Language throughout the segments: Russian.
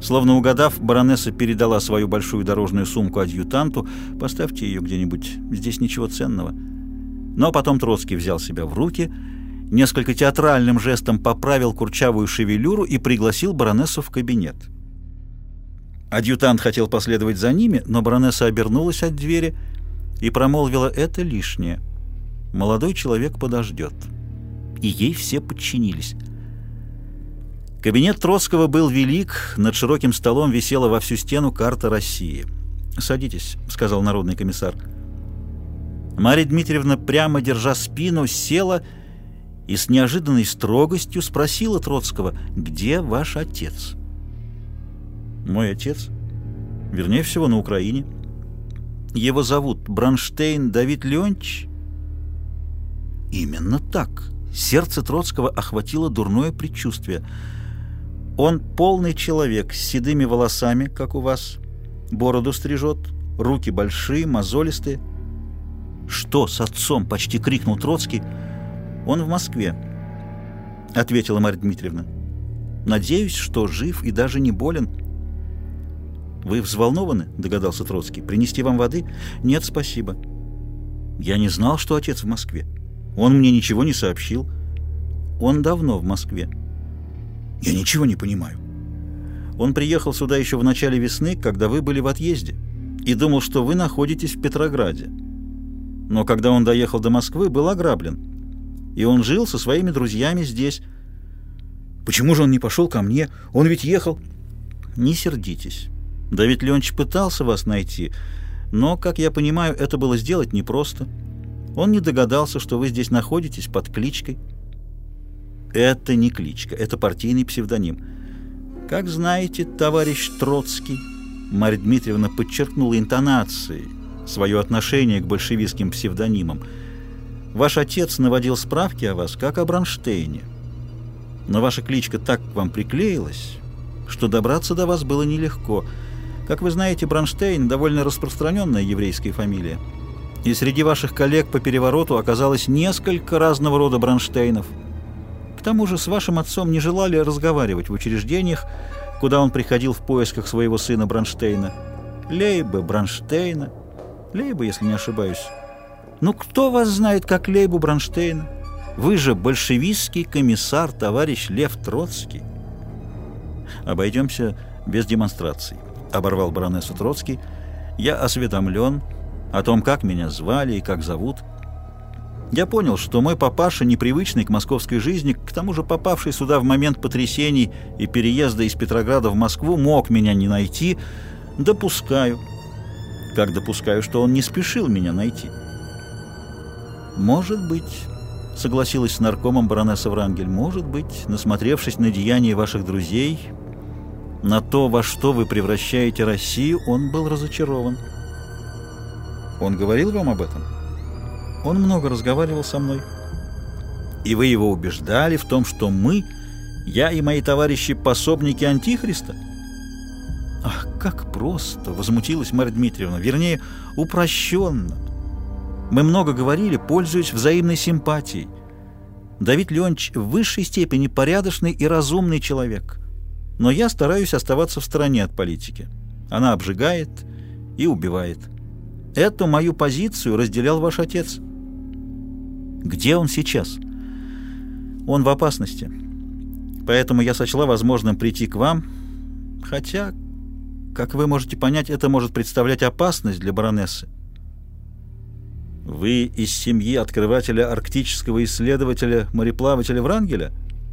Словно угадав, баронесса передала свою большую дорожную сумку адъютанту. «Поставьте ее где-нибудь, здесь ничего ценного». Но потом Троцкий взял себя в руки, несколько театральным жестом поправил курчавую шевелюру и пригласил баронессу в кабинет. Адъютант хотел последовать за ними, но баронесса обернулась от двери и промолвила: «Это лишнее. Молодой человек подождет». И ей все подчинились. Кабинет Троцкого был велик, над широким столом висела во всю стену карта России. «Садитесь», — сказал народный комиссар. Марья Дмитриевна, прямо держа спину, села и с неожиданной строгостью спросила Троцкого: «Где ваш отец?» «Мой отец? Вернее всего, на Украине. Его зовут Бронштейн Давид Леонтьевич?» Именно так. Сердце Троцкого охватило дурное предчувствие. «Он полный человек, с седыми волосами, как у вас, бороду стрижет, руки большие, мозолистые». «Что с отцом?» — почти крикнул Троцкий. «Он в Москве», — ответила Марья Дмитриевна. «Надеюсь, что жив и даже не болен». «Вы взволнованы?» — догадался Троцкий. «Принести вам воды?» «Нет, спасибо». «Я не знал, что отец в Москве. Он мне ничего не сообщил». «Он давно в Москве». «Я ничего не понимаю». «Он приехал сюда еще в начале весны, когда вы были в отъезде, и думал, что вы находитесь в Петрограде. Но когда он доехал до Москвы, был ограблен, и он жил со своими друзьями здесь». «Почему же он не пошел ко мне? Он ведь ехал...» «Не сердитесь. Давид Леонтьевич пытался вас найти, но, как я понимаю, это было сделать непросто. Он не догадался, что вы здесь находитесь под кличкой». «Это не кличка, это партийный псевдоним». «Как знаете, товарищ Троцкий», — Марья Дмитриевна подчеркнула интонацией свое отношение к большевистским псевдонимам, «ваш отец наводил справки о вас, как о Бронштейне. Но ваша кличка так к вам приклеилась, что добраться до вас было нелегко. Как вы знаете, Бронштейн — довольно распространенная еврейская фамилия, и среди ваших коллег по перевороту оказалось несколько разного рода Бронштейнов. К тому же с вашим отцом не желали разговаривать в учреждениях, куда он приходил в поисках своего сына Бронштейна. Лейба Бронштейна, Лейба, если не ошибаюсь. Ну, кто вас знает, как Лейбу Бронштейна? Вы же большевистский комиссар, товарищ Лев Троцкий». «Обойдемся без демонстраций», — оборвал баронессу Троцкий. «Я осведомлен о том, как меня звали и как зовут. Я понял, что мой папаша, непривычный к московской жизни, к тому же попавший сюда в момент потрясений и переезда из Петрограда в Москву, мог меня не найти. Допускаю. Как допускаю, что он не спешил меня найти». «Может быть», — согласилась с наркомом баронесса Врангель, «может быть, насмотревшись на деяния ваших друзей, на то, во что вы превращаете Россию, он был разочарован». «Он говорил вам об этом?» «Он много разговаривал со мной». «И вы его убеждали в том, что мы, я и мои товарищи, пособники Антихриста?» «Ах, как просто!» — возмутилась Марья Дмитриевна. «Вернее, упрощенно. Мы много говорили, пользуясь взаимной симпатией. Давид Леонтьевич в высшей степени порядочный и разумный человек. Но я стараюсь оставаться в стороне от политики. Она обжигает и убивает. Эту мою позицию разделял ваш отец». «Где он сейчас?» «Он в опасности. Поэтому я сочла возможным прийти к вам, хотя, как вы можете понять, это может представлять опасность для баронессы». «Вы из семьи открывателя арктического исследователя, мореплавателя Врангеля?»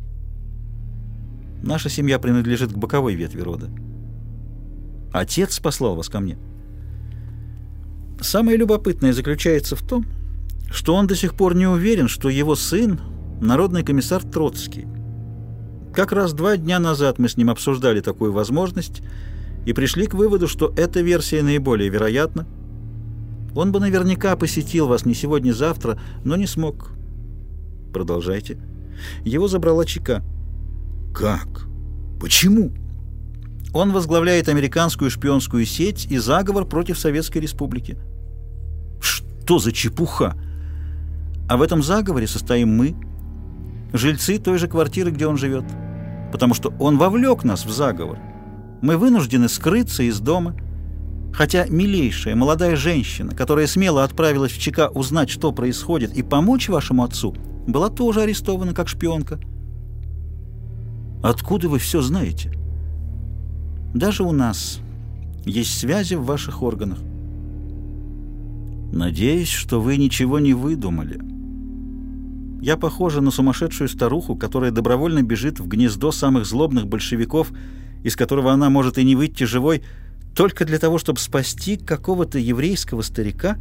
«Наша семья принадлежит к боковой ветви рода». «Отец послал вас ко мне?» «Самое любопытное заключается в том, что он до сих пор не уверен, что его сын — народный комиссар Троцкий. Как раз 2 дня назад мы с ним обсуждали такую возможность и пришли к выводу, что эта версия наиболее вероятна. Он бы наверняка посетил вас не сегодня-завтра, но не смог». «Продолжайте». «Его забрала ЧК». «Как? Почему?» «Он возглавляет американскую шпионскую сеть и заговор против Советской Республики». «Что за чепуха?» «А в этом заговоре состоим мы, жильцы той же квартиры, где он живет, потому что он вовлек нас в заговор. Мы вынуждены скрыться из дома, хотя милейшая молодая женщина, которая смело отправилась в ЧК узнать, что происходит, и помочь вашему отцу, была тоже арестована как шпионка. Откуда вы все знаете? Даже у нас есть связи в ваших органах. Надеюсь, что вы ничего не выдумали. Я похожа на сумасшедшую старуху, которая добровольно бежит в гнездо самых злобных большевиков, из которого она может и не выйти живой, только для того, чтобы спасти какого-то еврейского старика?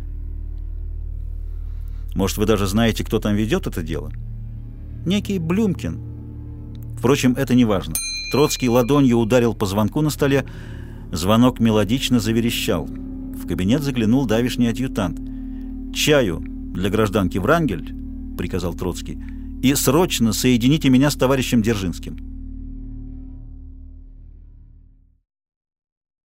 Может, вы даже знаете, кто там ведет это дело? Некий Блюмкин. Впрочем, это не важно. Троцкий ладонью ударил по звонку на столе. Звонок мелодично заверещал. В кабинет заглянул давишний адъютант. «Чаю для гражданки Врангель», — приказал Троцкий, — «и срочно соедините меня с товарищем Дзержинским».